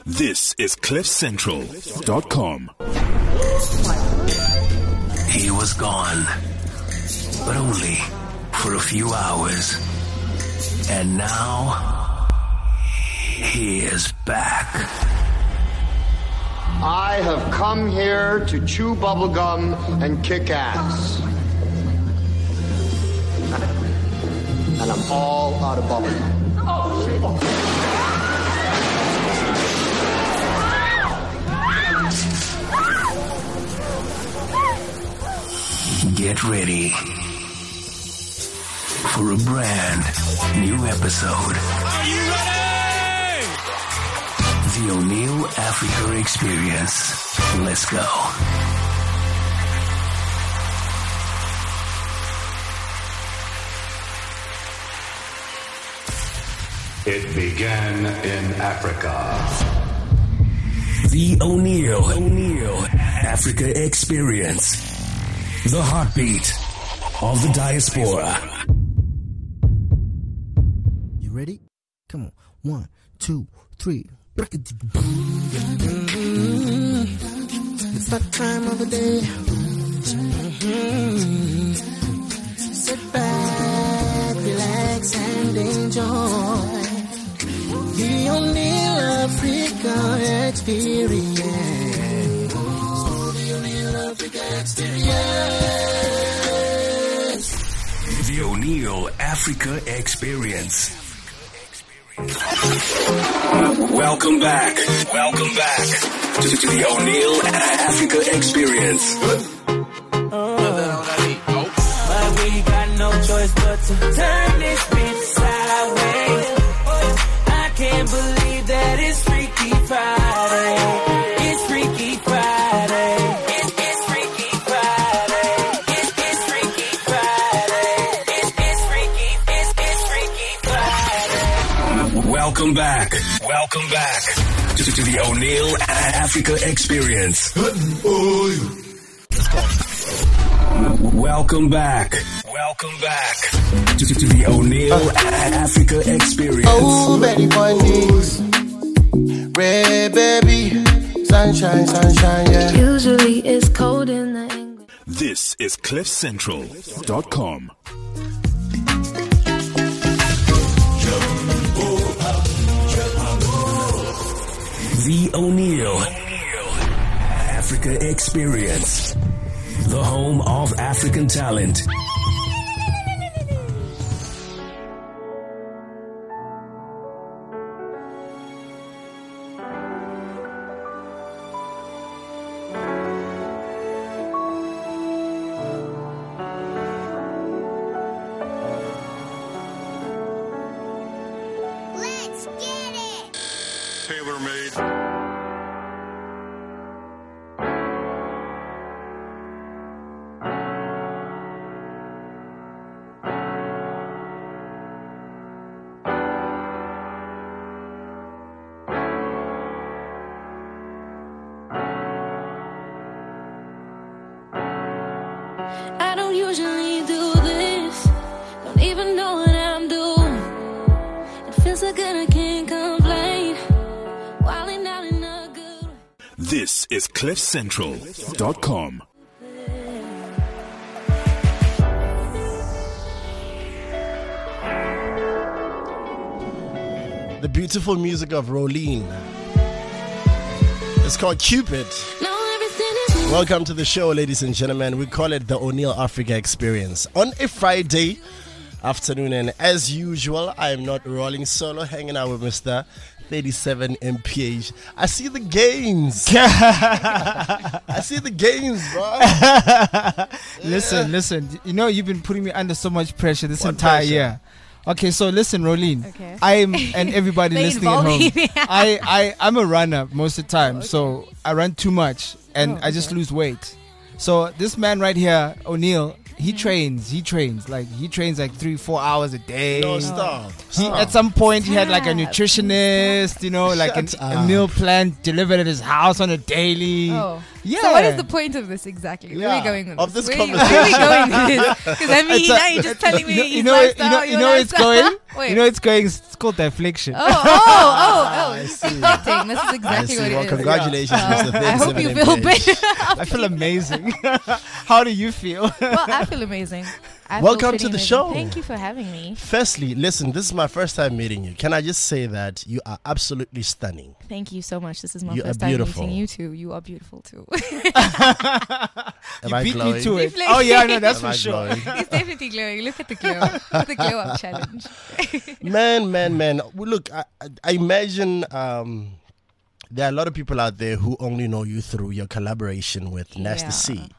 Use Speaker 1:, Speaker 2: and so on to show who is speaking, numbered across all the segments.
Speaker 1: This is CliffCentral.com.
Speaker 2: He was gone, but only for a few hours. And now, he is back.
Speaker 3: I have come here to chew bubblegum and kick ass. And I'm all out of bubblegum.
Speaker 2: Get ready for a brand new episode.
Speaker 4: Are you ready?
Speaker 2: The O'Neill Africa Experience. Let's go.
Speaker 5: It began in Africa.
Speaker 2: The O'Neill Africa Experience. The heartbeat of the diaspora.
Speaker 6: You ready? Come on. 1, 2, 3. It's that time of the day. Sit back, relax, and enjoy the O'Neill Africa Experience. The O'Neill Africa Experience.
Speaker 2: The O'Neill Africa Experience. Welcome back to the O'Neill Africa Experience.
Speaker 7: But we got no choice but to turn this bitch sideways. I can't believe that it's Freaky Friday. It's Freaky Friday. It's Freaky Friday. It's Freaky Friday. It's Freaky Friday.
Speaker 2: Welcome back to the O'Neill Africa Experience. Welcome back to the O'Neill Africa Experience.
Speaker 6: Oh, Betty Bunnies. Red baby. Sunshine, yeah.
Speaker 8: Usually it's cold in the England.
Speaker 1: This is CliffCentral.com.
Speaker 2: The O'Neill Africa Experience. The home of African talent.
Speaker 9: Let's get it!
Speaker 5: Tailor-made.
Speaker 8: I don't usually do this. Don't even know what I'm doing. It feels so good I can't complain. Wilding out in a good way.
Speaker 1: This is CliffCentral.com.
Speaker 6: The beautiful music of Rolene. It's called Cupid.
Speaker 8: Now everything is
Speaker 6: Welcome to the show, ladies and gentlemen. We call it the O'Neill Africa Experience on a Friday afternoon. And as usual, I am not rolling solo, hanging out with Mr. 37 MPH. I see the gains. I see the gains, bro.
Speaker 10: Listen. You know, you've been putting me under so much pressure this
Speaker 6: What
Speaker 10: entire
Speaker 6: pressure?
Speaker 10: year. Okay, so listen, Rolene.
Speaker 11: Okay.
Speaker 10: I'm and everybody
Speaker 11: They
Speaker 10: listening at
Speaker 11: involve
Speaker 10: home.
Speaker 11: me.
Speaker 10: I'm a runner most of the time, so I run too much and I just lose weight. So this man right here, O'Neill, he trains like 3-4 hours a day.
Speaker 6: No, stop.
Speaker 10: At some point he had like a nutritionist, you know, like a meal plan delivered at his house on a daily. Yeah.
Speaker 11: So what is the point of this exactly? Where are we going with
Speaker 6: of
Speaker 11: this?
Speaker 6: this
Speaker 11: Where are we going with this? Because I mean, now you're just telling me
Speaker 10: you know where it's going?
Speaker 11: Wait.
Speaker 10: You know it's going? It's called deflection.
Speaker 11: Oh,
Speaker 6: I
Speaker 11: this is
Speaker 6: see.
Speaker 11: deflecting. This is
Speaker 6: I
Speaker 11: exactly
Speaker 6: see.
Speaker 11: what
Speaker 6: Well,
Speaker 11: it is.
Speaker 6: congratulations, Mr. 37
Speaker 11: I hope you
Speaker 6: MPH.
Speaker 11: feel better.
Speaker 10: I feel amazing. How do you feel?
Speaker 11: Well, I feel amazing. I feel
Speaker 6: Welcome
Speaker 11: pretty
Speaker 6: to the
Speaker 11: amazing.
Speaker 6: show.
Speaker 11: Thank you for having me.
Speaker 6: Firstly, listen, this is my first time meeting you. Can I just say that you are absolutely stunning?
Speaker 11: Thank you so much. This is my
Speaker 6: You are
Speaker 11: first time
Speaker 6: beautiful.
Speaker 11: meeting you too. You are beautiful too.
Speaker 6: Am I
Speaker 10: Beat
Speaker 6: glowing?
Speaker 10: me to it.
Speaker 11: Deflate.
Speaker 10: Oh yeah, no, that's
Speaker 6: Am
Speaker 10: for
Speaker 6: I
Speaker 10: sure.
Speaker 6: glowing?
Speaker 11: He's definitely glowing. Look at the glow. The glow up challenge.
Speaker 6: Man. Well, look, I imagine there are a lot of people out there who only know you through your collaboration with Nasty
Speaker 11: Yeah.
Speaker 6: C.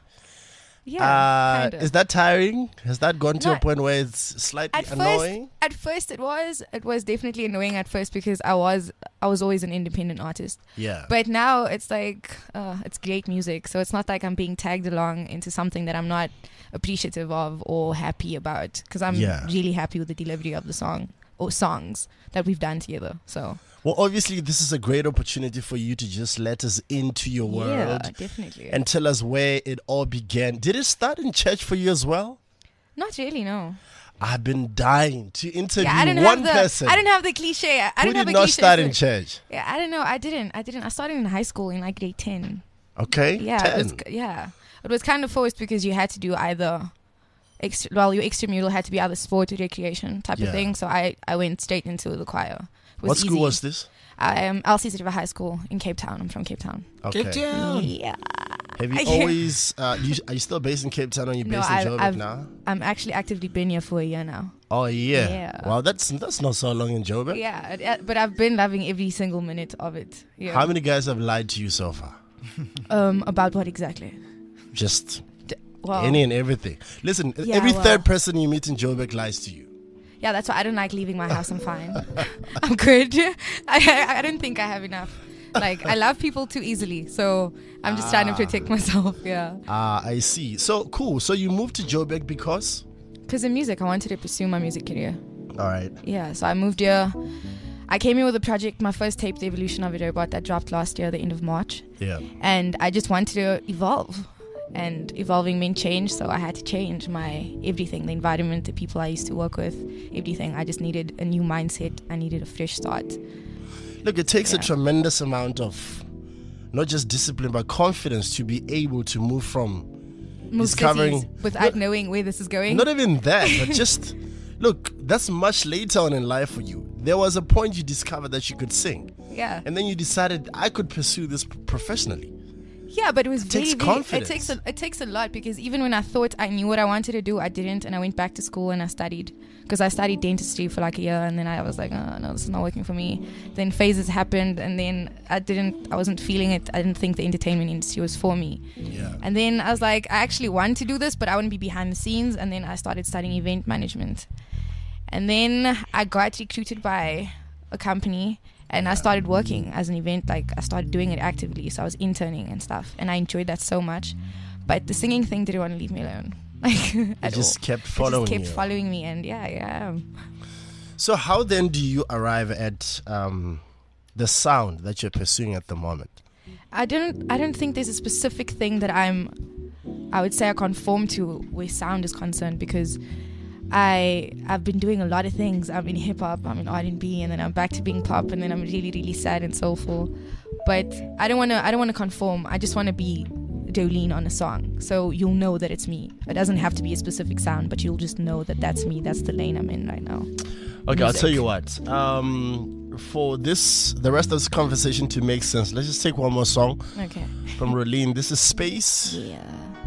Speaker 11: Yeah, kind of.
Speaker 6: Is that tiring? Has that gone to
Speaker 11: No,
Speaker 6: a point where it's slightly annoying?
Speaker 11: At first, it was definitely annoying at first because I was always an independent artist.
Speaker 6: Yeah.
Speaker 11: But now it's like it's great music, so it's not like I'm being tagged along into something that I'm not appreciative of or happy about. Because I'm really happy with the delivery of the song or songs that we've done together. So.
Speaker 6: Well, obviously, this is a great opportunity for you to just let us into your world.
Speaker 11: Yeah, definitely.
Speaker 6: And tell us where it all began. Did it start in church for you as well?
Speaker 11: Not really, no.
Speaker 6: I've been dying to interview
Speaker 11: Yeah, I didn't
Speaker 6: one
Speaker 11: have the,
Speaker 6: person.
Speaker 11: I didn't have the cliche. I
Speaker 6: who
Speaker 11: didn't have
Speaker 6: did
Speaker 11: the
Speaker 6: not
Speaker 11: cliche.
Speaker 6: start in church.
Speaker 11: Yeah, I don't know. I didn't. I started in high school in like grade 10.
Speaker 6: Okay.
Speaker 11: Yeah,
Speaker 6: 10.
Speaker 11: It was kind of forced because you had to do either your extramural had to be either sport or recreation type of thing. So I went straight into the choir. It was
Speaker 6: What school
Speaker 11: easy.
Speaker 6: was this?
Speaker 11: LC River High School in Cape Town. I'm from Cape Town.
Speaker 6: Okay.
Speaker 10: Cape Town.
Speaker 11: Yeah.
Speaker 6: Have you always? Are you still based in Cape Town or are you based in Joburg now?
Speaker 11: I'm actually actively been here for a year now.
Speaker 6: Oh yeah.
Speaker 11: Yeah.
Speaker 6: Wow, that's not so long in Joburg.
Speaker 11: Yeah, but I've been loving every single minute of it. Yeah.
Speaker 6: How many guys have lied to you so far?
Speaker 11: About what exactly?
Speaker 6: Just
Speaker 11: Well,
Speaker 6: any and everything. Listen,
Speaker 11: Yeah,
Speaker 6: every
Speaker 11: well.
Speaker 6: third person you meet in Joburg lies to you.
Speaker 11: Yeah, that's why I don't like leaving my house. I'm fine. I'm good. I don't think I have enough. Like, I love people too easily. So I'm just trying to protect myself. Yeah.
Speaker 6: I see. So cool. So you moved to Joburg because?
Speaker 11: Because in music, I wanted to pursue my music career.
Speaker 6: All right.
Speaker 11: Yeah, so I moved here. I came here with a project, my first tape, The Evolution of a Robot, that dropped last year, the end of March.
Speaker 6: Yeah.
Speaker 11: And I just wanted to evolve. And evolving meant change, so I had to change my everything, the environment, the people I used to work with, everything. I just needed a new mindset. I needed a fresh start.
Speaker 6: Look, it takes a tremendous amount of not just discipline but confidence to be able to move from discovering
Speaker 11: cities without knowing where this is going.
Speaker 6: Not even that, but just look, that's much later on in life for you. There was a point you discovered that you could sing.
Speaker 11: Yeah.
Speaker 6: And then you decided I could pursue this professionally.
Speaker 11: Yeah, but it was
Speaker 6: takes
Speaker 11: really,
Speaker 6: confidence.
Speaker 11: it takes a lot because even when I thought I knew what I wanted to do, I didn't, and I went back to school and I studied because I studied dentistry for like a year, and then I was like, oh no, this is not working for me. Then phases happened, and then I wasn't feeling it. I didn't think the entertainment industry was for me.
Speaker 6: Yeah.
Speaker 11: And then I was like, I actually want to do this, but I want to be behind the scenes. And then I started studying event management, and then I got recruited by a company. And I started working as an event, like I started doing it actively. So I was interning and stuff. And I enjoyed that so much. But the singing thing didn't want to leave me alone. Like,
Speaker 6: It just kept following you.
Speaker 11: It just kept following me. And yeah.
Speaker 6: So how then do you arrive at the sound that you're pursuing at the moment?
Speaker 11: I don't think there's a specific thing that I would say I conform to where sound is concerned, because I've been doing a lot of things. I'm in hip hop, I'm in R&B, and then I'm back to being pop, and then I'm really, really sad and soulful. But I don't want to conform. I just want to be Jolene on a song, so you'll know that it's me. It doesn't have to be a specific sound, but you'll just know that that's me. That's the lane I'm in right now.
Speaker 6: Okay, I'll tell you what. For the rest of this conversation to make sense, let's just take one more song.
Speaker 11: Okay.
Speaker 6: From Rolene. This is Space.
Speaker 11: Yeah.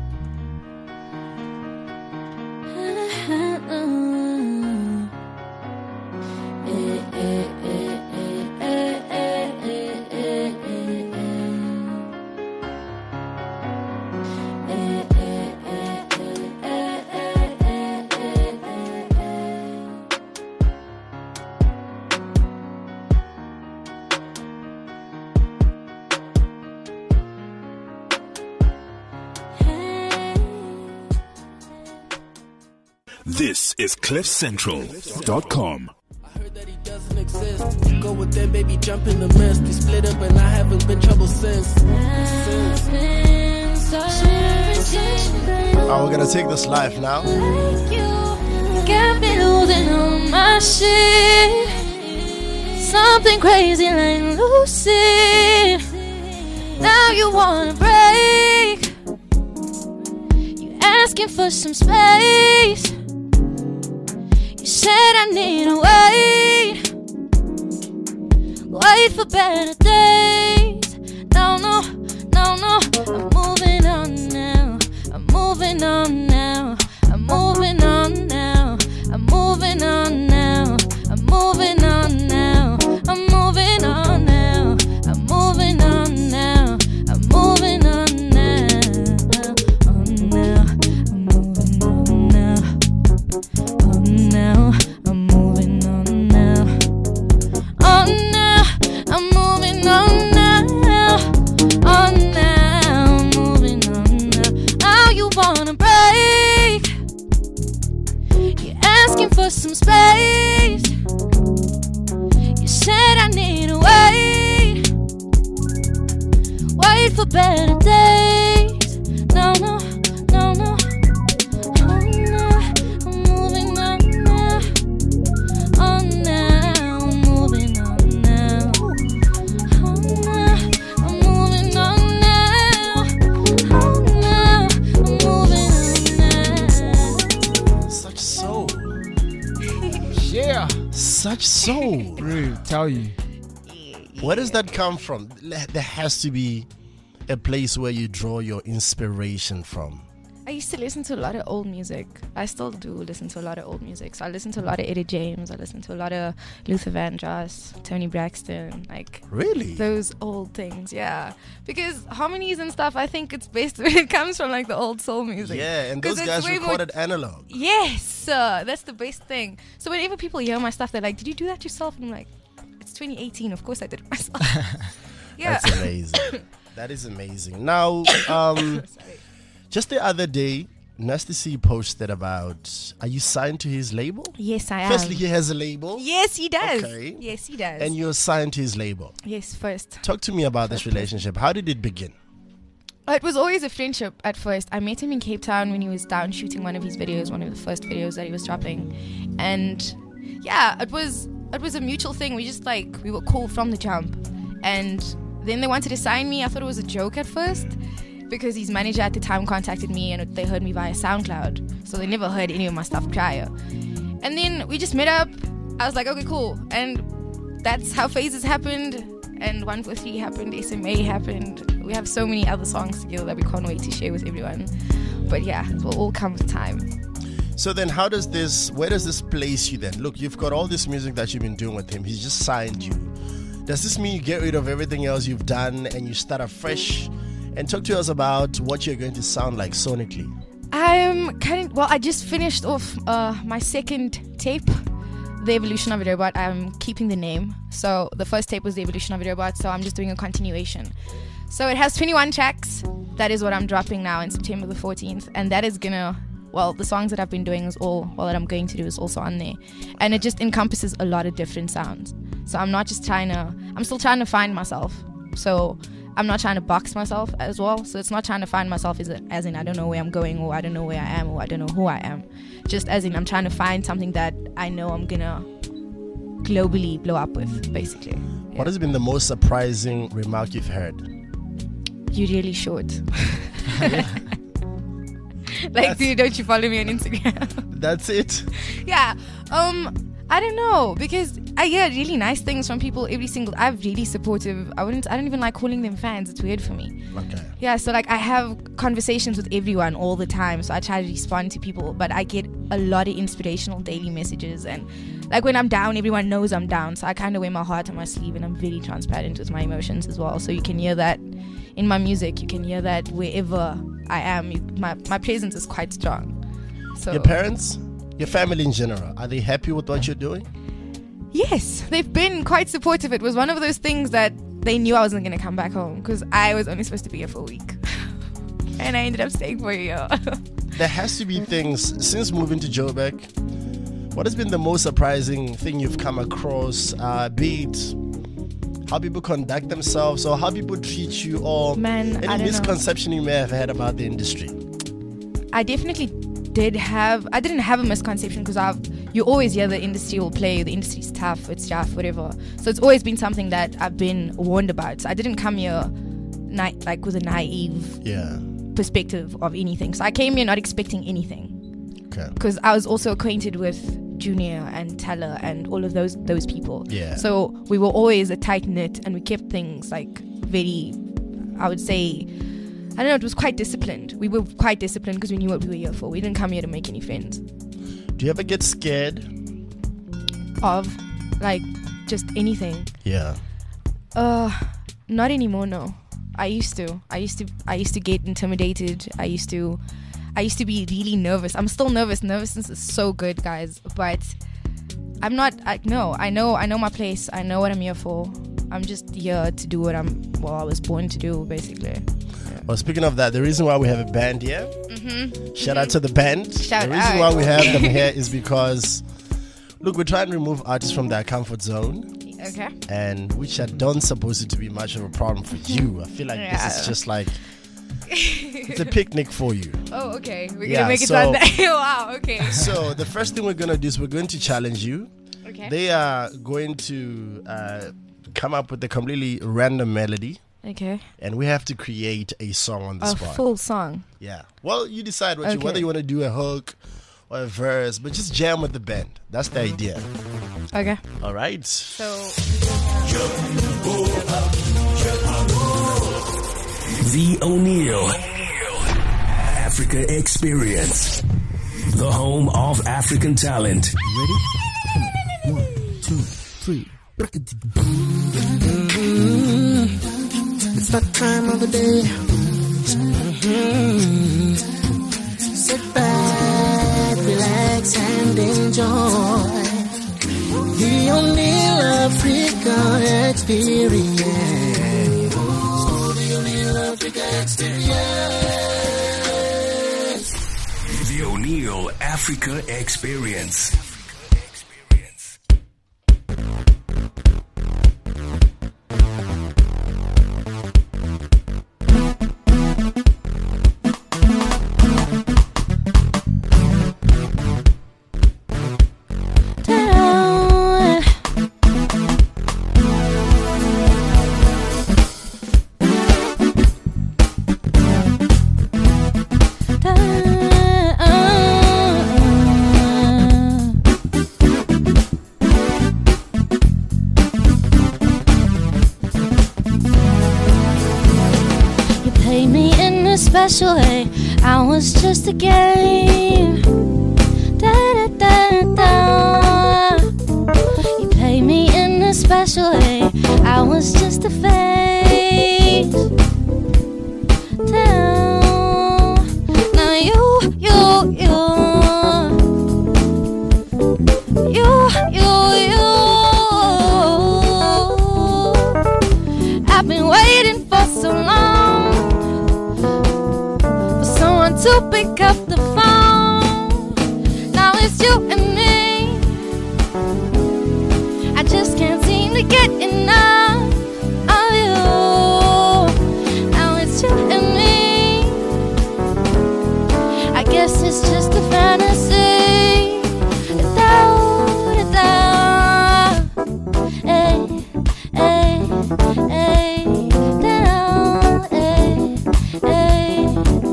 Speaker 1: This is CliffCentral.com.
Speaker 12: Doesn't exist. Go with them, baby, jump in the mist. We split up and I haven't been trouble since.
Speaker 6: Oh, we're gonna take this live now.
Speaker 8: Got me losing on my shit. Something crazy like Lucy. Now you wanna break. You asking for some space. You said I need to wait for better days. No, no, no, no. I'm moving on now. I'm moving on now. I'm moving on now. I'm moving on now. I'm moving on now. I'm moving on now. I'm moving on now. I'm moving on now. On now. I'm moving on now. On now. I'm moving on now. On now. I'm moving on now. On now. I'm moving on now. Now you wanna break. You're asking for some space. You said I need to wait for better days. No, no, no, no. Oh, no. I'm moving on now. Oh, now. I'm moving on now. Oh, now. I'm moving on now. Oh, now. I'm moving on now.
Speaker 6: Such soul.
Speaker 10: Yeah.
Speaker 6: Such soul.
Speaker 10: Really, tell you.
Speaker 6: Where does that come from? There has to be a place where you draw your inspiration from.
Speaker 11: I used to listen to a lot of old music. I still do listen to a lot of old music. So I listen to a lot of Eddie James. I listen to a lot of Luther Vandross, Tony Braxton. Like,
Speaker 6: really?
Speaker 11: Those old things, yeah. Because harmonies and stuff, I think it's based when it comes from like the old soul music.
Speaker 6: Yeah, and those
Speaker 11: 'Cause
Speaker 6: guys
Speaker 11: it's way
Speaker 6: recorded analog.
Speaker 11: Yes, that's the best thing. So whenever people hear my stuff, they're like, "Did you do that yourself?" And I'm like, "It's 2018. Of course I did it myself." Yeah.
Speaker 6: That's amazing. That is amazing. Now, just the other day, Nasty C posted about, are you signed to his label?
Speaker 11: Yes, I am.
Speaker 6: Firstly, he has a label.
Speaker 11: Yes, he does.
Speaker 6: Okay.
Speaker 11: Yes, he does.
Speaker 6: And you're signed to his label.
Speaker 11: Yes, first.
Speaker 6: Talk to me about this relationship. How did it begin?
Speaker 11: It was always a friendship at first. I met him in Cape Town when he was down shooting one of his videos, one of the first videos that he was dropping. And yeah, it was a mutual thing. We were cool from the jump. And then they wanted to sign me. I thought it was a joke at first because his manager at the time contacted me and they heard me via SoundCloud. So they never heard any of my stuff prior. And then we just met up. I was like, okay, cool. And that's how Phases happened. And 143 happened. SMA happened. We have so many other songs together that we can't wait to share with everyone. But yeah, it will all come with time.
Speaker 6: So then where does this place you then? Look, you've got all this music that you've been doing with him. He's just signed you. Does this mean you get rid of everything else you've done and you start afresh? And talk to us about what you're going to sound like sonically.
Speaker 11: I just finished off my second tape, The Evolution of a Robot. I'm keeping the name. So the first tape was The Evolution of a Robot, so I'm just doing a continuation. So it has 21 tracks. That is what I'm dropping now in September the 14th. And that is the songs that I've been doing that I'm going to do is also on there. And it just encompasses a lot of different sounds. So I'm still trying to find myself. So I'm not trying to box myself as well. So it's not trying to find myself as in I don't know where I'm going, or I don't know where I am, or I don't know who I am. Just as in I'm trying to find something that I know I'm gonna globally blow up with, basically. Yeah.
Speaker 6: What has been the most surprising remark you've heard?
Speaker 11: You're really short. Dude, don't you follow me on Instagram?
Speaker 6: That's it?
Speaker 11: Yeah. I don't know, because I hear really nice things from people I'm really supportive. I don't even like calling them fans. It's weird for me.
Speaker 6: Okay.
Speaker 11: Yeah, so I have conversations with everyone all the time, so I try to respond to people, but I get a lot of inspirational daily messages, and when I'm down, everyone knows I'm down, so I kind of wear my heart on my sleeve, and I'm very transparent with my emotions as well, so you can hear that in my music. You can hear that wherever I am. My presence is quite strong. So
Speaker 6: your parents, your family in general, are they happy with what you're doing?
Speaker 11: Yes, they've been quite supportive. It was one of those things that they knew I wasn't going to come back home because I was only supposed to be here for a week. And I ended up staying for a year.
Speaker 6: There has to be things, since moving to Joburg, what has been the most surprising thing you've come across, be it how people conduct themselves or how people treat you, or
Speaker 11: Man, I
Speaker 6: any
Speaker 11: don't know.
Speaker 6: misconception you may have had about the industry?
Speaker 11: I definitely didn't have a misconception because you always hear the industry will play, the industry's tough, it's tough, whatever. So it's always been something that I've been warned about. So I didn't come here like with a naive perspective of anything. So I came here not expecting anything.
Speaker 6: Okay.
Speaker 11: Because I was also acquainted with Junior and Teller and all of those people.
Speaker 6: Yeah.
Speaker 11: So we were always a tight knit and we kept things like very, I would say, I don't know, it was quite disciplined. We were quite disciplined because we knew what we were here for. We didn't come here to make any friends.
Speaker 6: Do you ever get scared
Speaker 11: of like just anything?
Speaker 6: Yeah.
Speaker 11: Not anymore, no. I used to get intimidated. I used to be really nervous. I'm still nervous. Nervousness is so good, guys, but I'm not. No, I know my place. I know what I'm here for. I'm just here to do what I was born to do, basically.
Speaker 6: Well, speaking of that, the reason why we have a band here, shout out to the band.
Speaker 11: Shout
Speaker 6: the reason
Speaker 11: out.
Speaker 6: why we have them here is because, look, we're trying to remove artists from their comfort zone.
Speaker 11: Okay.
Speaker 6: And which I don't suppose it to be much of a problem for you. I feel like this is just like, it's a picnic for you.
Speaker 11: Oh, okay. We're
Speaker 6: Yeah,
Speaker 11: gonna make it
Speaker 6: so-
Speaker 11: sound that. Wow. Okay.
Speaker 6: So the first thing we're going to do is we're going to challenge you.
Speaker 11: Okay.
Speaker 6: They are going to come up with a completely random melody.
Speaker 11: Okay.
Speaker 6: And we have to create a song on the
Speaker 11: A
Speaker 6: spot.
Speaker 11: full song.
Speaker 6: Yeah. Well, you decide
Speaker 11: Okay.
Speaker 6: whether you want to do a hook or a verse, but just jam with the band. That's the idea.
Speaker 11: Okay.
Speaker 6: All right.
Speaker 11: So.
Speaker 2: The O'Neill Africa Experience, the home of African talent.
Speaker 13: Ready? 1, 2, 3. It's that time of the day. Sit back, relax, and enjoy the O'Neill Africa Experience. The O'Neill Africa Experience.
Speaker 2: The O'Neill Africa Experience.
Speaker 8: Special way, I was just a game. Da da da da. You play me in a special way, I was just a face. Down. Now you. I've been waiting for so long to pick up the phone. Now it's you and me. I just can't seem to get enough of you. Now it's you and me. I guess it's just a fantasy. Hey, hey, hey, down, hey, hey.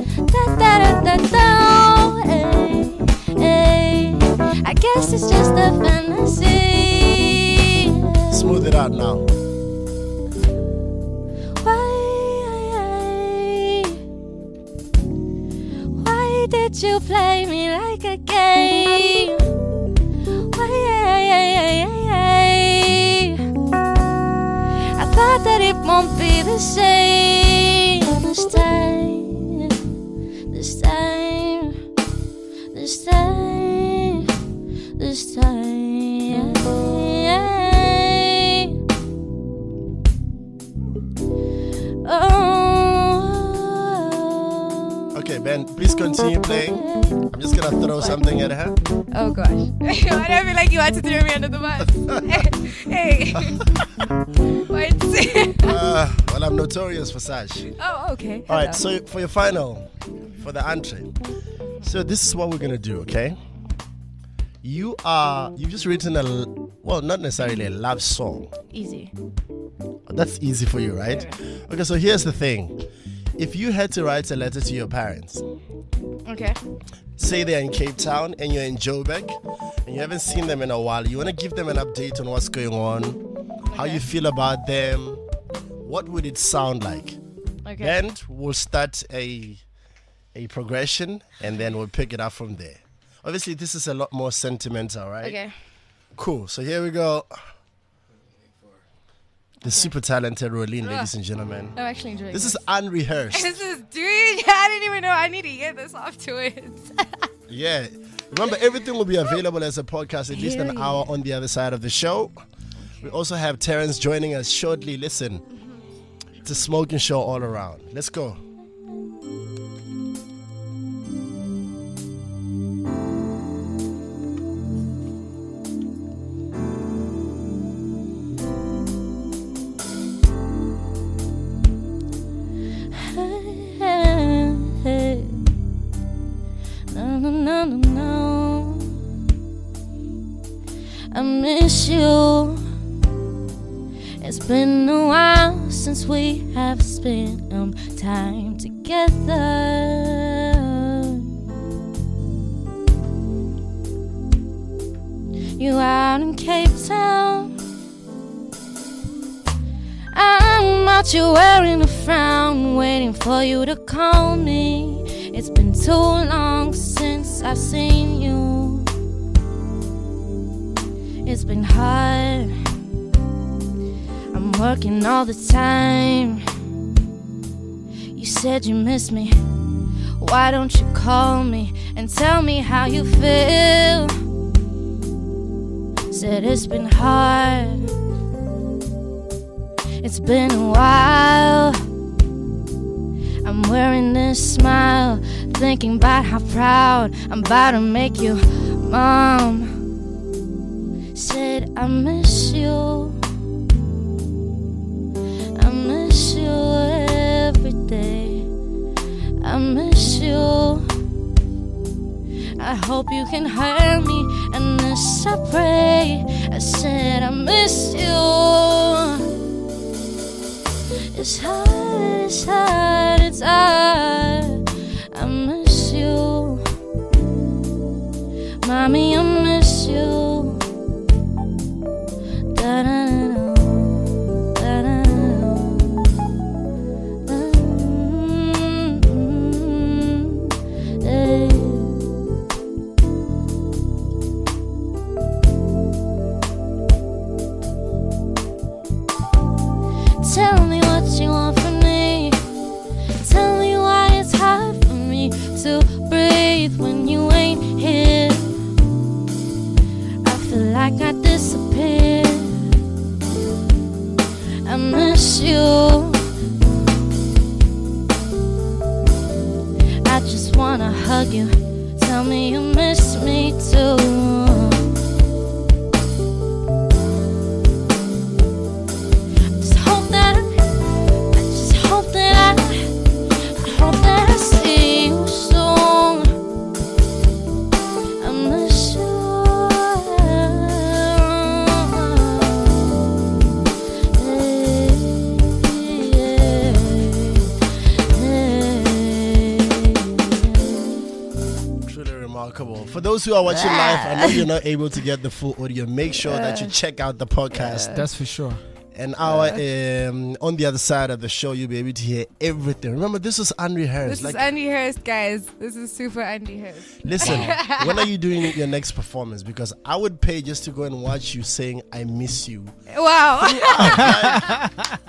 Speaker 8: I guess it's just a fantasy.
Speaker 6: Smooth it out now.
Speaker 8: Why did you play me like a game? I thought that it won't be the same this time. This time.
Speaker 6: Oh. Okay, Ben, please continue playing. I'm just gonna throw something at her.
Speaker 11: Oh gosh. Why do I feel like you had to throw me under the bus? Hey. What?
Speaker 6: Well, I'm notorious for such.
Speaker 11: Oh, okay.
Speaker 6: All right, so for your final, for the entree. So this is what we're going to do, okay? You've just written not necessarily a love song.
Speaker 11: Easy.
Speaker 6: That's easy for you, right? Okay, so here's the thing. If you had to write a letter to your parents,
Speaker 11: okay,
Speaker 6: say they're in Cape Town and you're in Joburg and you haven't seen them in a while, you want to give them an update on what's going on, how you feel about them, what would it sound like?
Speaker 11: Okay.
Speaker 6: Then we'll start a progression and then we'll pick it up from there. Obviously, this is a lot more sentimental, right?
Speaker 11: Okay.
Speaker 6: Cool. So here we go. The super talented Rolene, ladies and gentlemen.
Speaker 11: I'm actually enjoying
Speaker 6: this. This is unrehearsed.
Speaker 11: This is, dude, I didn't even know. I need to hear this afterwards.
Speaker 6: Yeah. Remember, everything will be available as a podcast, at least an hour on the other side of the show. We also have Terrence joining us shortly. Listen, it's a smoking show all around. Let's go.
Speaker 8: No. I miss you. It's been a while since we have spent time together. You out in Cape Town, I'm out here wearing a frown, waiting for you to call me. It's been too long since I've seen you. It's been hard, I'm working all the time. You said you miss me, why don't you call me and tell me how you feel? Said it's been hard, it's been a while. I'm wearing this smile, thinking about how proud I'm about to make you, Mom. Said I miss you, I miss you every day. I miss you, I hope you can hear me, and this I pray. I said I miss you. It's hard, it's hard, it's hard. I miss you, Mommy, I miss you. Da-da-da-da, da-da-da-da, hey. Tell me what you want from me. Tell me why it's hard for me to breathe when you ain't here. I feel like I disappeared. I miss you. I just wanna hug you. Tell me you miss me too.
Speaker 6: For those who are watching live, I know you're not able to get the full audio. Make sure that you check out the podcast.
Speaker 10: That's for sure.
Speaker 6: An hour on the other side of the show, you'll be able to hear everything. Remember, this is unrehearsed.
Speaker 11: This is unrehearsed, guys. This is super unrehearsed.
Speaker 6: Listen, when are you doing your next performance? Because I would pay just to go and watch you saying, I miss you.
Speaker 11: Wow. That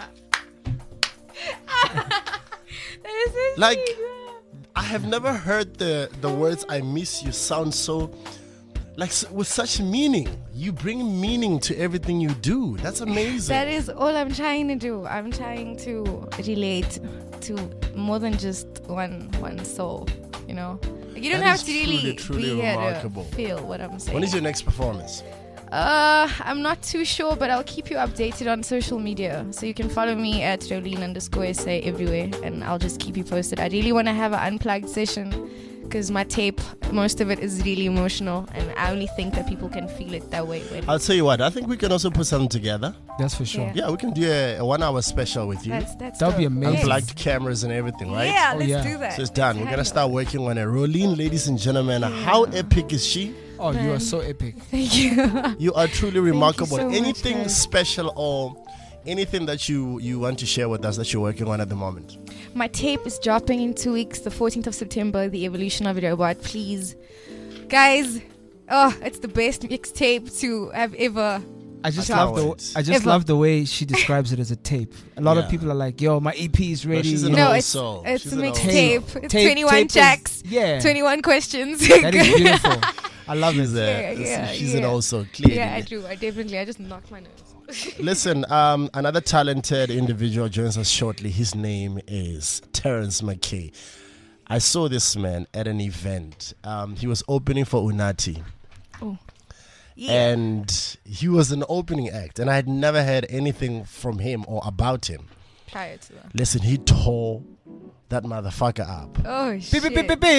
Speaker 11: is so
Speaker 6: like,
Speaker 11: sweet.
Speaker 6: I have never heard the words I miss you sound so, like, with such meaning. You bring meaning to everything you do. That's amazing.
Speaker 11: That is all I'm trying to do. I'm trying to relate to more than just one soul, you know? Like, you don't have to really
Speaker 6: truly
Speaker 11: be here
Speaker 6: remarkable.
Speaker 11: to feel what I'm saying.
Speaker 6: When is your next performance?
Speaker 11: I'm not too sure, but I'll keep you updated on social media. So you can follow me at Rolene_SA everywhere, and I'll just keep you posted. I really want to have an unplugged session because my tape, most of it is really emotional, and I only think that people can feel it that way.
Speaker 6: I'll tell you what, I think we can also put something together.
Speaker 10: That's for sure.
Speaker 6: Yeah, we can do a 1 hour special with you.
Speaker 11: That
Speaker 10: would be amazing.
Speaker 6: Unplugged cameras and everything, right?
Speaker 11: Yeah, let's do that.
Speaker 6: So it's done. We're going to start working on it. Rolene, ladies and gentlemen, how epic is she?
Speaker 10: Oh, you are so epic.
Speaker 11: Thank you.
Speaker 6: You are truly remarkable.
Speaker 11: so much,
Speaker 6: Anything
Speaker 11: guys.
Speaker 6: special or anything that you want to share with us that you're working on at the moment?
Speaker 11: My tape is dropping in 2 weeks, the 14th of September, The Evolution of a Robot. Please, guys, it's the best mixtape to have ever.
Speaker 10: I just love the way she describes it as a tape. A lot of people are like, "Yo, my EP is ready."
Speaker 6: It's
Speaker 11: a mixtape. It's 21 tracks. 21 questions.
Speaker 10: That is beautiful. I love
Speaker 6: it. She's an also clearly.
Speaker 11: Yeah, I do. I just knocked my nose.
Speaker 6: Listen, another talented individual joins us shortly. His name is Terrence McKay. I saw this man at an event. He was opening for Unati.
Speaker 11: Oh. Yeah.
Speaker 6: And he was an opening act, and I had never heard anything from him or about him.
Speaker 11: Prior to that.
Speaker 6: Listen, he tore that motherfucker up.
Speaker 11: Oh, shit.
Speaker 6: He tore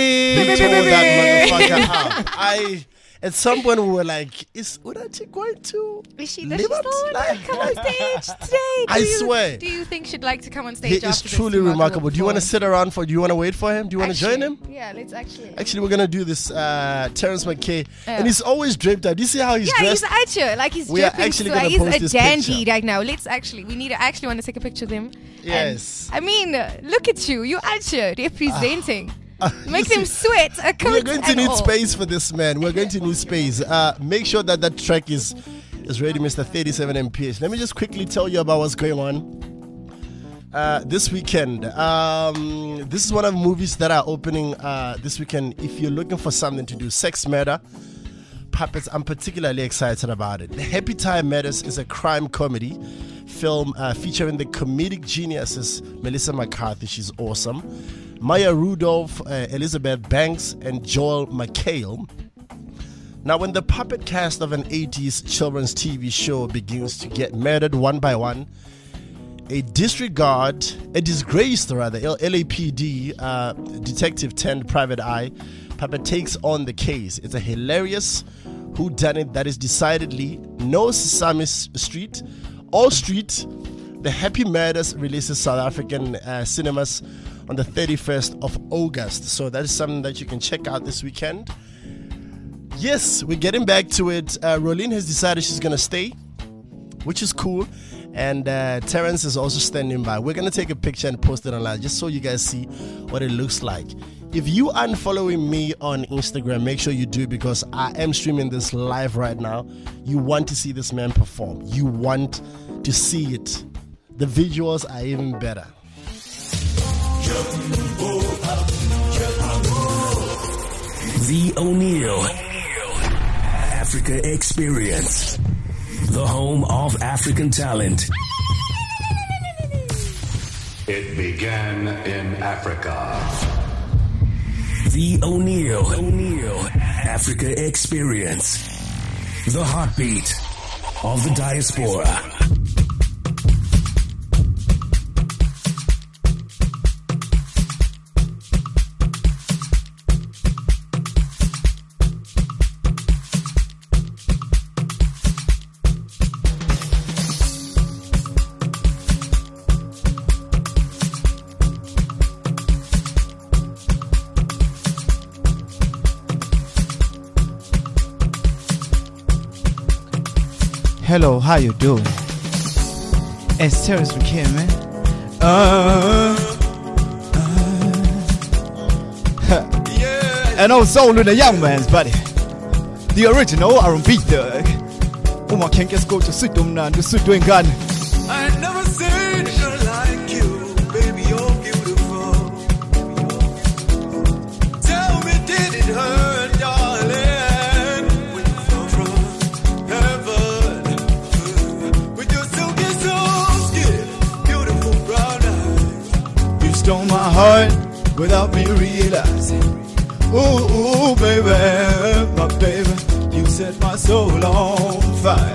Speaker 6: that motherfucker up. At some point we were like, is Unati going to
Speaker 11: Does she
Speaker 6: live
Speaker 11: still
Speaker 6: up?
Speaker 11: want to come on stage today?
Speaker 6: I swear.
Speaker 11: Do you think she'd like to come on stage
Speaker 6: He
Speaker 11: after
Speaker 6: is
Speaker 11: this
Speaker 6: truly remarkable. Do you want to sit around do you want to wait for him? Do you want to join him?
Speaker 11: Yeah, let's actually.
Speaker 6: Actually, we're going to do this. Terrence McKay. And he's always draped up. Do you see how he's dressed?
Speaker 11: Yeah, he's actually, like he's
Speaker 6: We are
Speaker 11: dripping
Speaker 6: actually
Speaker 11: sweat.
Speaker 6: gonna post
Speaker 11: He's
Speaker 6: this
Speaker 11: a dandy
Speaker 6: picture.
Speaker 11: right now. I actually want to take a picture of him.
Speaker 6: Yes.
Speaker 11: And, I mean, look at you. You're Acha representing. Makes him sweat.
Speaker 6: We're going to need space for this man. We're going to need space. Make sure that track is ready, Mr. 37 MPH. Let me just quickly tell you about what's going on this weekend. This is one of the movies that are opening this weekend. If you're looking for something to do, Sex Murder, Puppets, I'm particularly excited about it. Happy Time Matters is a crime comedy film featuring the comedic geniuses Melissa McCarthy, she's awesome, Maya Rudolph, Elizabeth Banks, and Joel McHale. Now, when the puppet cast of an 80s children's TV show begins to get murdered one by one, a disgraced LAPD detective turned private eye puppet takes on the case. It's a hilarious whodunit that is decidedly no Sesame Street or Street. The Happy Murders releases South African cinemas on the 31st of August. So that is something that you can check out this weekend. Yes, we're getting back to it. Rolene has decided she's going to stay, which is cool. And Terrence is also standing by. We're going to take a picture and post it online just so you guys see what it looks like. If you aren't following me on Instagram, make sure you do, because I am streaming this live right now. You want to see this man perform. You want to see it. The visuals are even better.
Speaker 2: The O'Neill Africa Experience, the home of African talent.
Speaker 5: It began in Africa.
Speaker 2: The O'Neill Africa Experience, the heartbeat of the diaspora.
Speaker 14: Hello, how you doing? It's Terrence McKay, man. And also only the young man's buddy, the original R&B thug. I can't just go to sit down and sit doing gun.
Speaker 15: I never seen a girl like you, baby, you're beautiful. Tell me, did it hurt, darling, when you fell from heaven? With your silky soul skin, beautiful brown eyes,
Speaker 14: You stole my heart without me realizing. Ooh, baby, my baby, you set my soul on fire.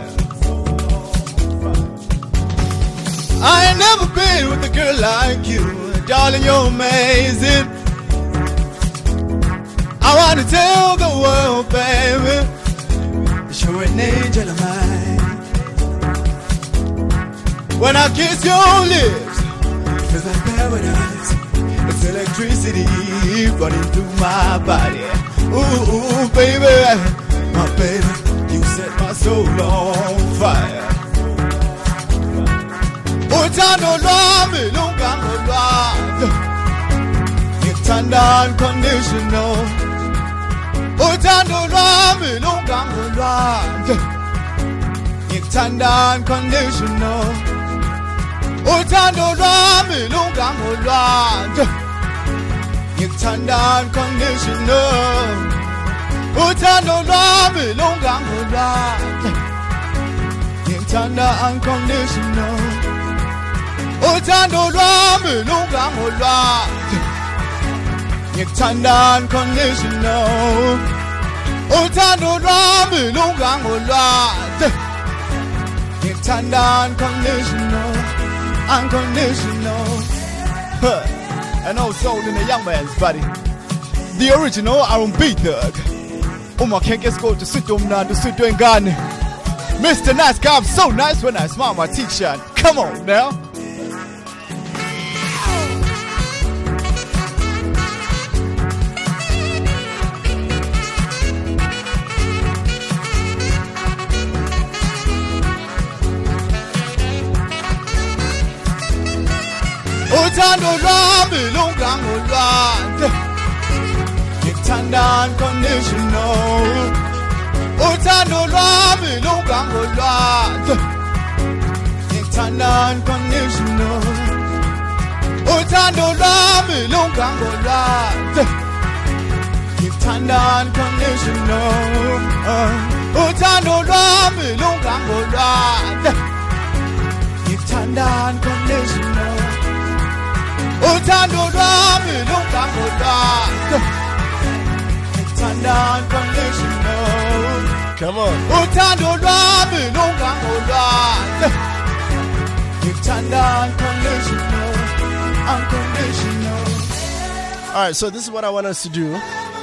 Speaker 14: I ain't never been with a girl like you. Darling, you're amazing. I wanna tell the world, baby, you're an angel of mine. When I kiss your lips, it feels like paradise. It's electricity running through my body. Ooh, baby, my baby, you set my soul on fire. Utando lwami lunganolwandle, ngikuthanda unconditional. Utando lwami lunganolwandle, ngikuthanda unconditional. Utando lwami lunganolwandle, ngikuthanda unconditional. Utando lwami lunganolwandle, ngikuthanda unconditional. Utando lwami lunganolwandle, ngikuthanda unconditional. Utando lwami lunganolwandle, ngikuthanda unconditional, unconditional. An old soul in a young man's body. The original R&B thug. Uma can't get go to sit on to sit doing gun. Mr. Nice Guy, I'm so nice when I smile my t-shirt. Come on now. Utando lwami lunganolwandle, ngikuthanda unconditional. Utando lwami lunganolwandle, ngikuthanda unconditional. Utando lwami lunganolwandle, ngikuthanda unconditional. Utando lwami lunganolwandle, ngikuthanda unconditional. Utando lwami lunganolwandle, ngikuthanda unconditional.
Speaker 6: Come on.
Speaker 14: Utando lwami lunganolwandle, ngikuthanda unconditional, unconditional.
Speaker 6: All right, so this is what I want us to do.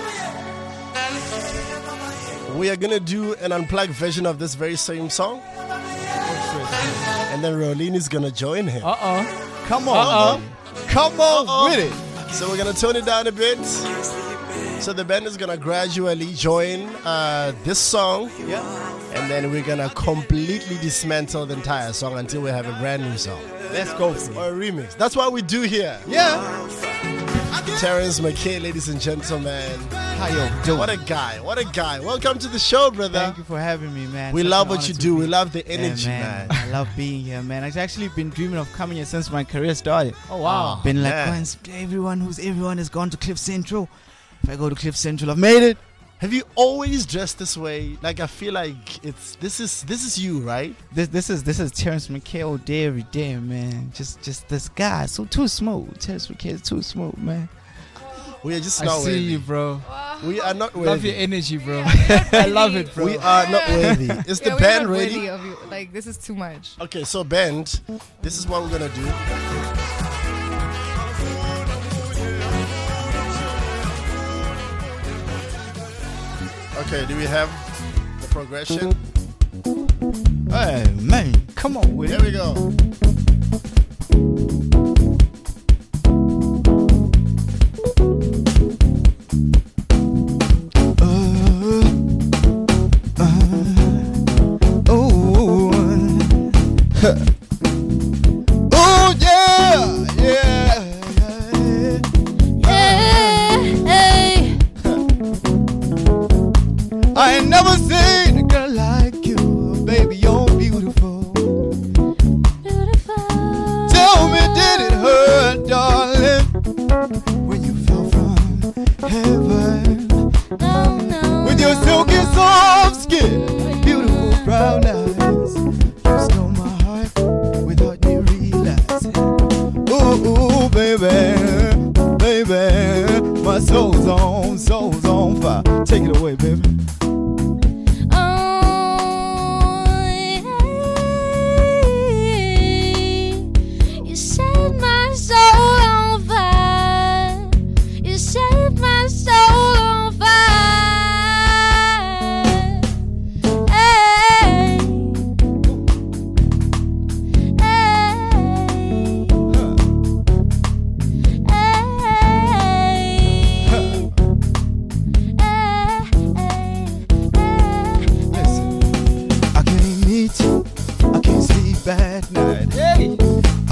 Speaker 6: We are gonna do an unplugged version of this very same song, and then Rolene is gonna join him.
Speaker 14: Come on. Come on with it.
Speaker 6: So we're gonna tone it down a bit. So the band is gonna gradually join this song, and then we're gonna completely dismantle the entire song until we have a brand new song.
Speaker 14: Let's go for it.
Speaker 6: Or a remix. That's what we do here.
Speaker 14: Yeah.
Speaker 6: Terrence McKay, ladies and gentlemen.
Speaker 16: How you doing?
Speaker 6: What a guy. What a guy. Welcome to the show, brother.
Speaker 16: Thank you for having me, man.
Speaker 6: We
Speaker 16: Such
Speaker 6: love
Speaker 16: an
Speaker 6: what you
Speaker 16: honor
Speaker 6: do.
Speaker 16: to
Speaker 6: We
Speaker 16: be-
Speaker 6: love the energy,
Speaker 16: Yeah,
Speaker 6: man.
Speaker 16: I love being here, man. I've actually been dreaming of coming here since my career started.
Speaker 10: Oh, wow.
Speaker 16: Been like,
Speaker 6: man.
Speaker 16: once everyone has gone to Cliff Central. If I go to Cliff Central, I've made it.
Speaker 6: Have you always dressed this way? Like, I feel like this is you, right?
Speaker 16: This is Terrence McKay all day, every day, man. Just this guy, so too smooth. Terrence McKay is too smooth, man.
Speaker 6: We are just
Speaker 10: I
Speaker 6: not
Speaker 10: see
Speaker 6: worthy.
Speaker 10: you, bro.
Speaker 6: We are not
Speaker 10: Love
Speaker 6: worthy.
Speaker 10: your energy, bro. I love it, bro.
Speaker 6: We are not worthy. Is the
Speaker 11: we're
Speaker 6: band
Speaker 11: not
Speaker 6: ready?
Speaker 11: worthy of you. Like, this is too much.
Speaker 6: Okay, so band, this is what we're gonna do. Okay, do we have the progression?
Speaker 16: Hey, man, come on with
Speaker 6: Here
Speaker 16: it.
Speaker 6: we go.
Speaker 14: Oh yeah, yeah.
Speaker 8: Hey,
Speaker 14: I ain't never seen a girl like you, baby. You're beautiful.
Speaker 8: beautiful.
Speaker 14: Tell me, did it hurt, darling, when you fell from heaven?
Speaker 8: No, no.
Speaker 14: With your silky soft skin, beautiful brown eyes, you stole my heart without me realizing. Ooh, baby, baby, my soul's on fire. Take it away, baby.
Speaker 8: Oh,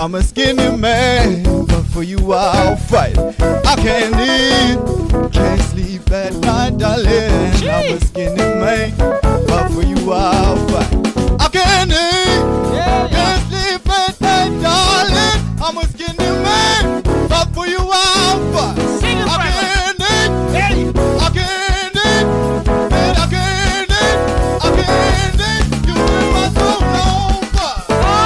Speaker 14: I'm a skinny man, but for you I'll fight. I can't eat, can't sleep at night, darling. I'm a skinny man, but for you I'll fight. I can't eat, can't sleep at night, darling. I'm a skinny man, but for you I'll fight.
Speaker 7: Sing it,
Speaker 14: I can't eat, I can't eat, and I can't eat, I can't eat. You in my soul on fire.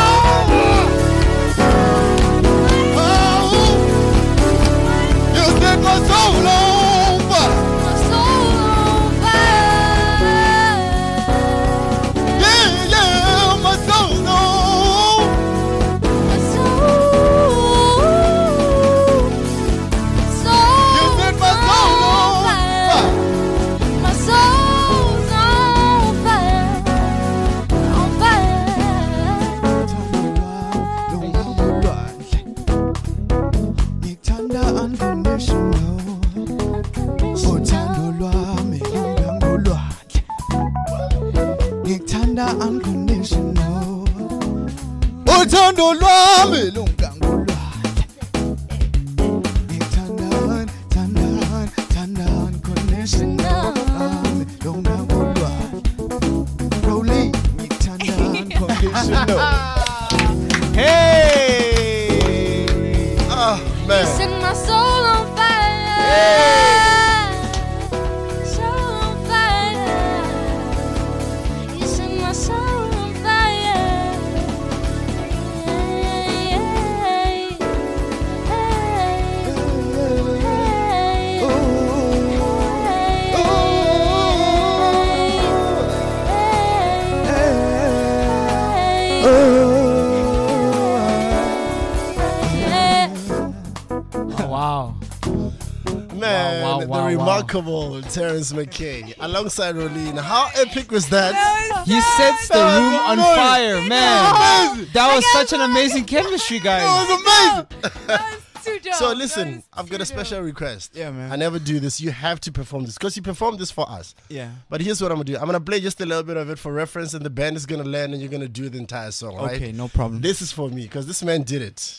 Speaker 14: You set my soul on fire. Yeah, yeah, my soul on. You set my soul on fire.
Speaker 8: My soul's on fire, on
Speaker 14: Ngithanda unconditional. Uthando lwami lungangolwandle. Ngithanda unconditional. Uthando lwami lungangolwandle. Ngithanda unconditional. Lungangolwandle. Rolling, ngithanda unconditional. Hey!
Speaker 6: Oh, man.
Speaker 8: set my soul on fire. Soul on fire. You set my soul on fire.
Speaker 10: Oh, wow.
Speaker 6: Man,
Speaker 10: Wow, wow,
Speaker 6: the
Speaker 10: wow,
Speaker 6: remarkable Terrence McKay alongside Rolene. How epic was that?
Speaker 10: He sets the room on fire, man. That was such an amazing chemistry, guys.
Speaker 14: That was amazing.
Speaker 6: So listen, I've got a special request.
Speaker 14: Yeah, man.
Speaker 6: I never do this. You have to perform this because you performed this for us.
Speaker 14: Yeah.
Speaker 6: But here's what I'm gonna do. I'm gonna play just a little bit of it for reference, and the band is gonna land, and you're gonna do the entire song. Right?
Speaker 14: Okay, no problem.
Speaker 6: This is for me because this man did it.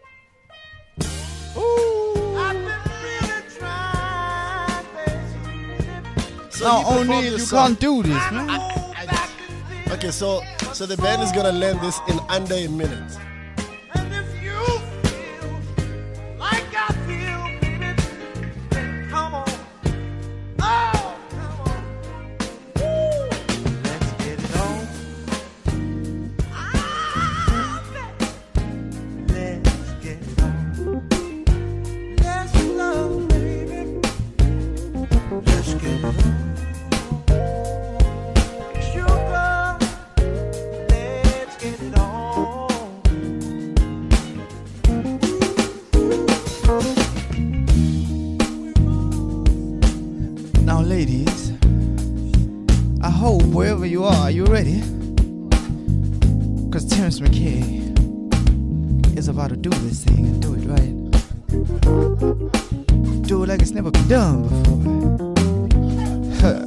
Speaker 6: So
Speaker 14: No,
Speaker 6: he performed
Speaker 14: O'Neal,
Speaker 6: this
Speaker 14: you
Speaker 6: song.
Speaker 14: can't do this, man.
Speaker 6: Okay, so the band is gonna learn this in under a minute.
Speaker 14: Now, ladies, I hope wherever you are, you ready? Because Terrence McKay is about to do this thing and do it right. Do it like it's never been done before.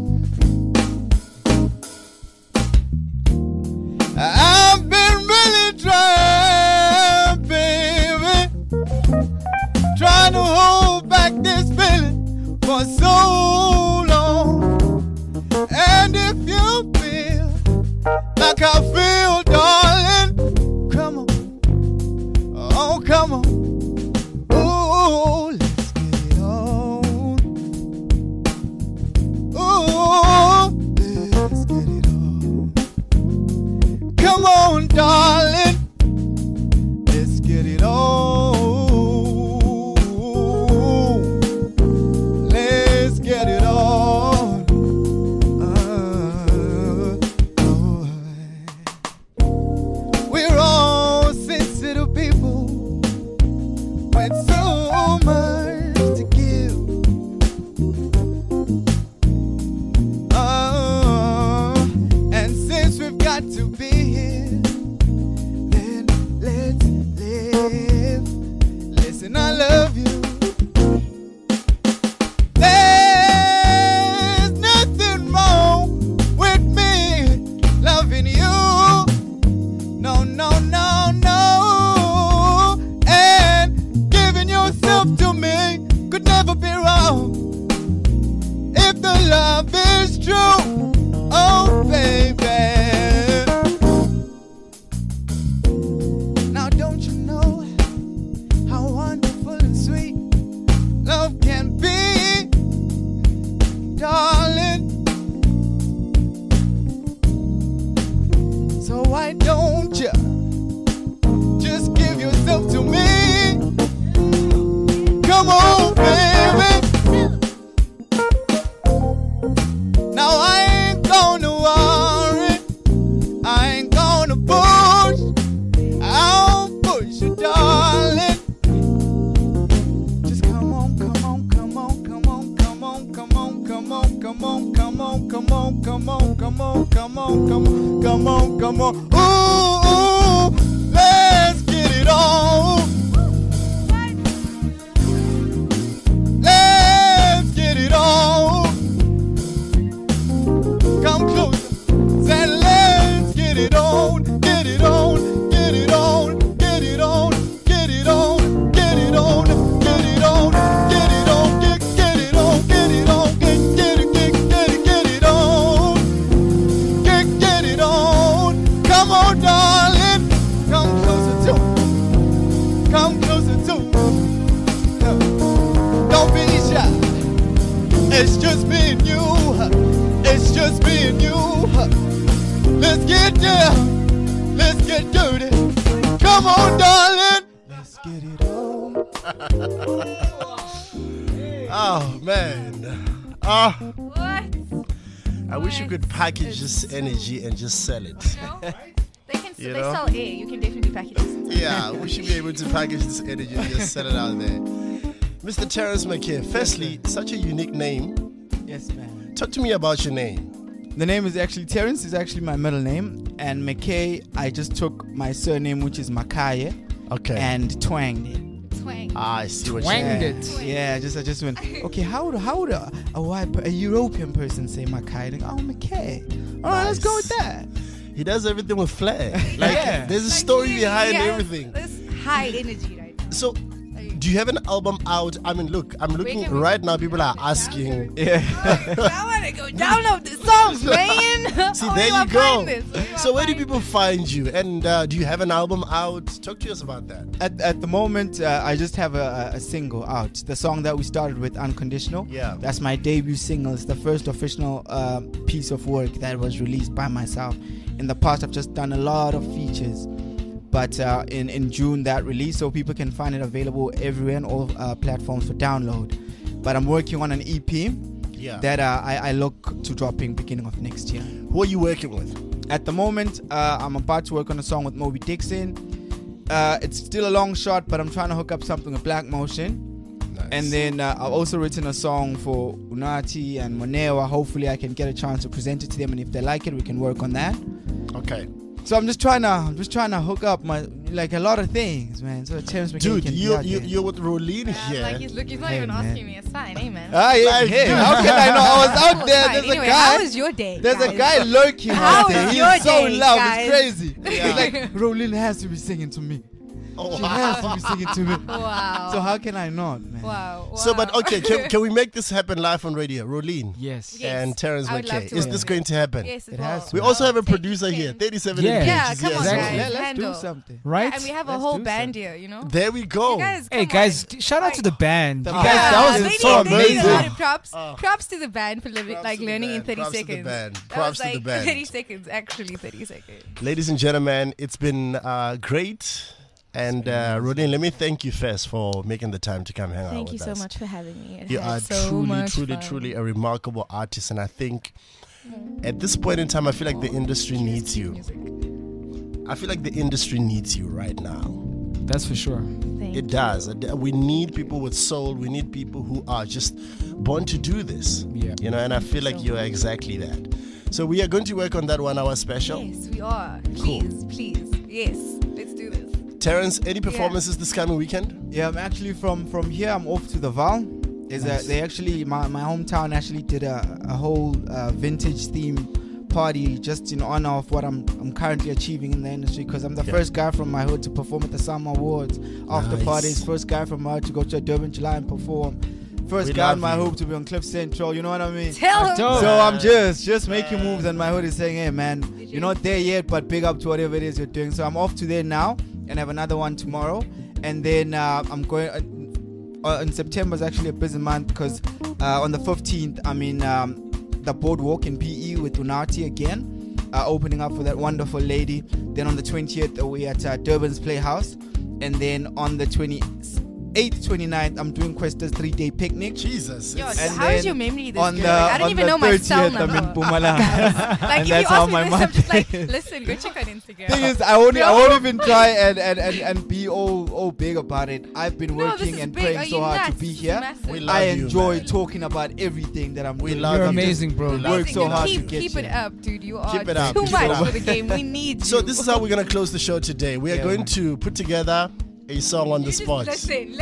Speaker 14: I've been really trying, baby, trying to hold back this feeling for so long. And if you feel like I feel, darling, come on, oh come on, oh let's get it on, oh let's get it on, come on, darling, let's get it on. Let's get it on. We're all sensitive people with so much to give. And since we've got to be here, then let's live. Listen, I love you. There's nothing wrong with me loving you. No, no, no, no. sweet love can be, darling. So why don't you just give yourself to me? Come on, baby. Now I ain't gonna worry, I ain't gonna push, I'll push you, darling. Just come on, come on, come on, come on, come on, come on, come on, come on, come on, come on, come on, come on, come on, come on, come on. Ooh, let's get it on. Let's get it on. Come closer, say let's get it on, get it on, get it on, get it on, get it on, get it on, get it on, get it on, get it on, get it on, get it on, get it on. Come on, darling, come closer to, come closer to. Don't be shy, it's just me and you. It's just me and you. Let's get down. Let's get dirty. Come on, darling. Let's get it on.
Speaker 6: Oh, man.
Speaker 11: What?
Speaker 6: I wish you could package this energy and just sell it.
Speaker 11: They can
Speaker 6: You
Speaker 11: they
Speaker 6: know?
Speaker 11: sell air. You can definitely package this.
Speaker 6: Yeah, we should be able to package this energy and just sell it out there. Mr. Terrence McKay, firstly, such a unique name.
Speaker 16: Yes, man.
Speaker 6: Talk to me about your name.
Speaker 16: The name is actually Terrence, is actually my middle name, and McKay, I just took my surname, which is Makaye,
Speaker 6: Okay.
Speaker 16: and twanged it.
Speaker 11: Twang.
Speaker 6: I see what
Speaker 10: Twanged
Speaker 6: you
Speaker 10: it.
Speaker 16: Yeah, I just went, okay, how would a European person say Makaye? Like, oh, McKay. All right, let's go with that.
Speaker 6: He does everything with flair. Like,
Speaker 16: Yeah.
Speaker 6: there's a story behind
Speaker 11: Yeah,
Speaker 6: everything.
Speaker 11: This high energy, right?
Speaker 6: So, do you have an album out? I mean, look, I'm looking
Speaker 11: can we-
Speaker 6: right now. People are asking.
Speaker 16: Yeah.
Speaker 11: I want to go download the songs, man.
Speaker 6: See,
Speaker 11: Where
Speaker 6: there
Speaker 11: do I
Speaker 6: you go.
Speaker 11: find this? Where do I
Speaker 6: So, where do
Speaker 11: find
Speaker 6: people find you? And do you have an album out? Talk to us about that.
Speaker 16: At the moment, I just have a single out. The song that we started with, Unconditional.
Speaker 6: Yeah.
Speaker 16: That's my debut single. It's the first official piece of work that was released by myself. In the past, I've just done a lot of features. But in June, that released, so people can find it available everywhere on all platforms for download. But I'm working on an EP
Speaker 6: Yeah.
Speaker 16: that I look to dropping beginning of next year.
Speaker 6: Who are you working with?
Speaker 16: At the moment, I'm about to work on a song with Moby Dixon. It's still a long shot, but I'm trying to hook up something with Black Motion.
Speaker 6: Nice.
Speaker 16: And then I've also written a song for Unati and Monewa. Hopefully I can get a chance to present it to them, and if they like it, we can work on that.
Speaker 6: Okay.
Speaker 16: So I'm just trying to hook up my a lot of things, man. So Terrence McKay
Speaker 6: Dude,
Speaker 16: can be
Speaker 6: you're
Speaker 16: out there.
Speaker 6: with Rolene here.
Speaker 11: Like he's not
Speaker 16: Hey,
Speaker 11: even
Speaker 16: man.
Speaker 11: asking me. It's fine, amen.
Speaker 16: Ah, yeah,
Speaker 6: Like,
Speaker 16: hey,
Speaker 6: dude.
Speaker 16: how can I know? I was out
Speaker 11: It's
Speaker 16: there.
Speaker 11: fine.
Speaker 16: There's
Speaker 11: Anyway,
Speaker 16: a guy.
Speaker 11: how was your day?
Speaker 16: There's a
Speaker 11: guys?
Speaker 16: guy lurking
Speaker 11: How
Speaker 16: out there.
Speaker 11: was
Speaker 16: He's
Speaker 11: your
Speaker 16: so
Speaker 11: day,
Speaker 16: loud.
Speaker 11: guys?
Speaker 16: It's crazy.
Speaker 6: Yeah.
Speaker 16: He's like, Rolene has to be singing to me.
Speaker 6: Oh,
Speaker 16: She has to be singing to me.
Speaker 11: Wow.
Speaker 16: So how can I not, man?
Speaker 11: Wow.
Speaker 6: So, but okay, can we make this happen live on radio? Rolene
Speaker 10: Yes.
Speaker 11: Yes.
Speaker 6: and Terrence
Speaker 11: I would love
Speaker 6: McKay.
Speaker 11: to
Speaker 6: Is
Speaker 11: work
Speaker 6: this
Speaker 11: with
Speaker 6: going to happen?
Speaker 11: Yes, it
Speaker 16: It has
Speaker 11: will.
Speaker 16: to.
Speaker 6: We also have a
Speaker 11: Take
Speaker 6: producer
Speaker 11: it.
Speaker 6: here, 37
Speaker 10: Yeah.
Speaker 6: inches.
Speaker 11: Yeah, come on,
Speaker 10: Exactly.
Speaker 11: guys.
Speaker 16: Let's
Speaker 11: Handle.
Speaker 16: do something.
Speaker 10: Right?
Speaker 11: Yeah, and we have a
Speaker 16: Let's
Speaker 11: whole
Speaker 16: do
Speaker 11: band
Speaker 16: something.
Speaker 11: here, you know.
Speaker 6: There we go.
Speaker 11: You guys,
Speaker 10: Hey
Speaker 11: come
Speaker 10: guys,
Speaker 11: on.
Speaker 10: shout out to the band.
Speaker 16: The
Speaker 10: You
Speaker 16: band.
Speaker 10: guys, that was
Speaker 11: they
Speaker 10: so
Speaker 11: need a lot
Speaker 10: amazing.
Speaker 11: of props. Props to the band for living,
Speaker 6: Props
Speaker 11: like
Speaker 6: to the
Speaker 11: learning in
Speaker 6: band.
Speaker 11: 30
Speaker 6: Props to the
Speaker 11: seconds.
Speaker 6: band.
Speaker 11: That
Speaker 6: Props
Speaker 11: was
Speaker 6: to the
Speaker 11: like
Speaker 6: band.
Speaker 11: 30 seconds, actually 30 seconds.
Speaker 6: Ladies and gentlemen, it's been great. And Rolene, let me thank you first for making the time to come hang out
Speaker 11: Thank
Speaker 6: with
Speaker 11: you
Speaker 6: us.
Speaker 11: so much for having me. It
Speaker 6: You
Speaker 11: had
Speaker 6: are
Speaker 11: so
Speaker 6: truly,
Speaker 11: much
Speaker 6: truly,
Speaker 11: fun.
Speaker 6: truly a remarkable artist. And I think at this point in time, I feel like the industry needs you. I feel like the industry needs you right now.
Speaker 10: That's for sure.
Speaker 11: Thank
Speaker 6: It does. We need people with soul. We need people who are just born to do this.
Speaker 10: Yeah.
Speaker 6: You know, and I feel like you're exactly that. So we are going to work on that 1 hour special.
Speaker 11: Yes, we are.
Speaker 6: Cool.
Speaker 11: Please. Yes, let's do this.
Speaker 6: Terrence, any performances this coming weekend?
Speaker 16: Yeah, I'm actually from here. I'm off to the Val. They actually my hometown actually did a whole vintage theme party just in honor of what I'm currently achieving in the industry, because I'm the first guy from my hood to perform at the Summer Awards after
Speaker 6: Nice.
Speaker 16: parties, first guy from my hood to go to a Durban July and perform, first
Speaker 6: We
Speaker 16: guy
Speaker 6: love
Speaker 16: in my
Speaker 6: you.
Speaker 16: hood to be on Cliff Central, you know what I mean?
Speaker 11: Tell him.
Speaker 16: So I'm just making moves, and my hood is saying, hey man, you're not there yet, but big up to whatever it is you're doing. So I'm off to there now and have another one tomorrow, and then I'm going in September is actually a busy month because on the 15th, I'm in the Boardwalk in PE with Unati again, opening up for that wonderful lady. Then on the 20th, we're at Durban's Playhouse. And then on the 28th, 29th, I'm doing Questa's 3-day picnic.
Speaker 6: Jesus.
Speaker 11: Yo,
Speaker 16: And
Speaker 11: how is
Speaker 16: then
Speaker 11: your memory this
Speaker 16: on
Speaker 11: good?
Speaker 16: the,
Speaker 11: Like, I don't
Speaker 16: on
Speaker 11: even
Speaker 16: the
Speaker 11: know my cell
Speaker 16: 30th, I'm
Speaker 11: number.
Speaker 16: in Mpumalanga.
Speaker 11: Like,
Speaker 16: And
Speaker 11: if
Speaker 16: that's
Speaker 11: you
Speaker 16: how
Speaker 11: ask me
Speaker 16: my
Speaker 11: this, I'm
Speaker 16: month
Speaker 11: just like,
Speaker 16: is.
Speaker 11: listen, go check on Instagram.
Speaker 16: Thing is, I won't even try and be all big about it. I've been
Speaker 11: No, this
Speaker 16: working
Speaker 11: is
Speaker 16: and
Speaker 11: big.
Speaker 16: praying
Speaker 11: Are
Speaker 16: so
Speaker 11: you
Speaker 16: hard to
Speaker 11: nuts?
Speaker 16: be
Speaker 11: This is
Speaker 16: here.
Speaker 11: massive.
Speaker 6: We love
Speaker 16: I
Speaker 6: you,
Speaker 16: enjoy
Speaker 6: man.
Speaker 16: talking about everything that I'm doing.
Speaker 6: love
Speaker 10: You're
Speaker 6: you.
Speaker 10: amazing, bro.
Speaker 6: We
Speaker 16: Work so hard to
Speaker 11: keep,
Speaker 16: get
Speaker 11: keep
Speaker 16: here.
Speaker 11: it up, dude. You are
Speaker 6: Keep it up,
Speaker 11: too
Speaker 6: keep it
Speaker 11: much
Speaker 6: up.
Speaker 11: for the game. We need you.
Speaker 6: So this is how we're gonna close the show today. We are
Speaker 16: Yeah,
Speaker 6: going
Speaker 16: man.
Speaker 6: to put together a song on the spot.
Speaker 11: Listen.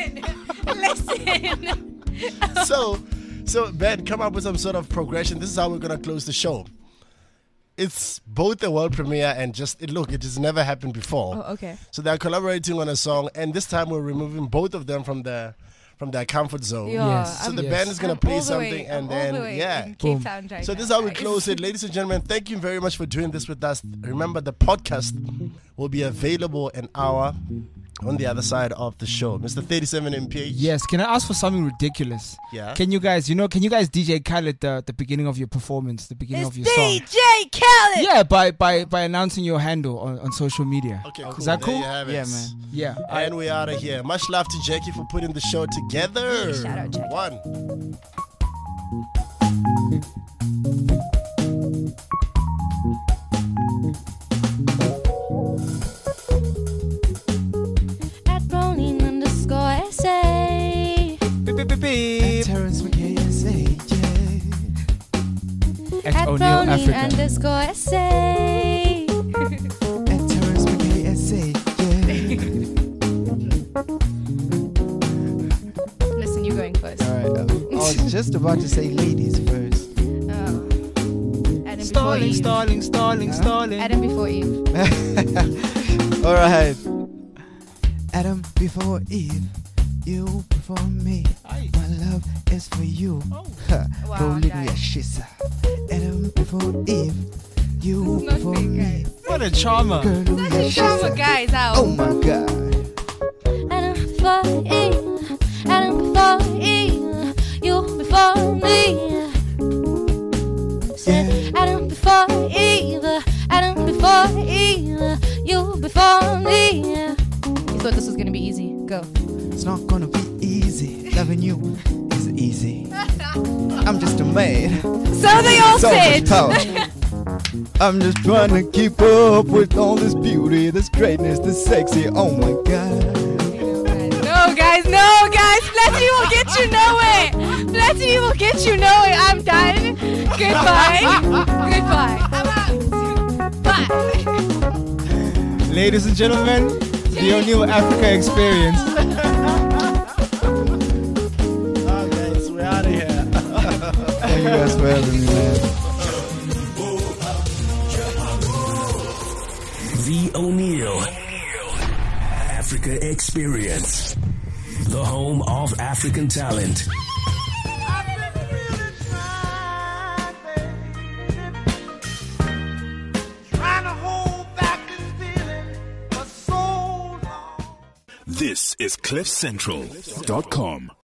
Speaker 6: So Ben, come up with some sort of progression. This is how we're gonna close the show. It's both a world premiere and it has never happened before.
Speaker 11: Oh, okay.
Speaker 6: So they're collaborating on a song, and this time we're removing both of them from their comfort zone.
Speaker 11: Yeah,
Speaker 10: Yes.
Speaker 6: So the
Speaker 10: Yes.
Speaker 6: band is gonna
Speaker 11: I'm
Speaker 6: play
Speaker 11: all the way-
Speaker 6: something, and
Speaker 11: I'm
Speaker 6: then
Speaker 11: all the way
Speaker 6: yeah.
Speaker 11: in Cape Town right
Speaker 6: So
Speaker 11: now,
Speaker 6: this is how we
Speaker 11: guys.
Speaker 6: close it, ladies and gentlemen. Thank you very much for doing this with us. Remember, the podcast will be available an hour on the other side of the show. Mr. 37 MPH.
Speaker 10: Yes, can I ask for something ridiculous?
Speaker 6: Yeah.
Speaker 10: Can you guys DJ Khaled the beginning of your performance, the beginning of your song?
Speaker 11: DJ Khaled.
Speaker 10: Yeah, by announcing your handle on social media.
Speaker 6: Okay, cool.
Speaker 10: Is that cool?
Speaker 6: There you have it.
Speaker 16: Yeah, man.
Speaker 10: Yeah.
Speaker 6: And we out of here. Much love to Jackie for putting the show together.
Speaker 11: Shout out, Jackie.
Speaker 6: One.
Speaker 8: At Browning_SA.
Speaker 16: And Terrence McKay SA, yeah.
Speaker 10: At
Speaker 8: At
Speaker 10: O'Neill
Speaker 8: Browning
Speaker 10: Africa.
Speaker 8: _SA.
Speaker 16: And Terrence McKay SA, yeah.
Speaker 11: Listen, you going first.
Speaker 16: All right. I was just about to say ladies first.
Speaker 11: Adam before Eve.
Speaker 10: Stalling.
Speaker 11: Adam before Eve.
Speaker 16: All right. Adam before Eve, you before me. My love is for you.
Speaker 11: Wow,
Speaker 16: Rolling
Speaker 11: guys.
Speaker 16: your shisa. Adam before Eve, you
Speaker 11: Not
Speaker 16: before
Speaker 11: big,
Speaker 16: me.
Speaker 11: guys.
Speaker 10: What a charmer.
Speaker 16: Girl, roll
Speaker 11: Such
Speaker 16: your
Speaker 11: a drama,
Speaker 16: shisa.
Speaker 11: guys. Out.
Speaker 16: Oh my God.
Speaker 8: Adam before Eve. Adam before Eve. You before me. Said Adam before Eve. Adam before Eve. You before me.
Speaker 11: You thought this was gonna be easy. Go.
Speaker 16: It's not gonna be easy. Loving you is easy. I'm just a maid.
Speaker 11: So they all
Speaker 16: So
Speaker 11: said.
Speaker 16: much power. I'm just trying to keep up with all this beauty, this greatness, this sexy. Oh my God.
Speaker 11: No, guys. Flattery will get you nowhere. Flattery will get you nowhere. I'm done. Goodbye. I'm out. Bye.
Speaker 10: Ladies and gentlemen, the O'Neill Africa experience.
Speaker 6: Okay, so we're out of here.
Speaker 16: Thank you guys for having me, man.
Speaker 2: The O'Neill Africa Experience. The home of African talent.
Speaker 1: This is CliffCentral.com.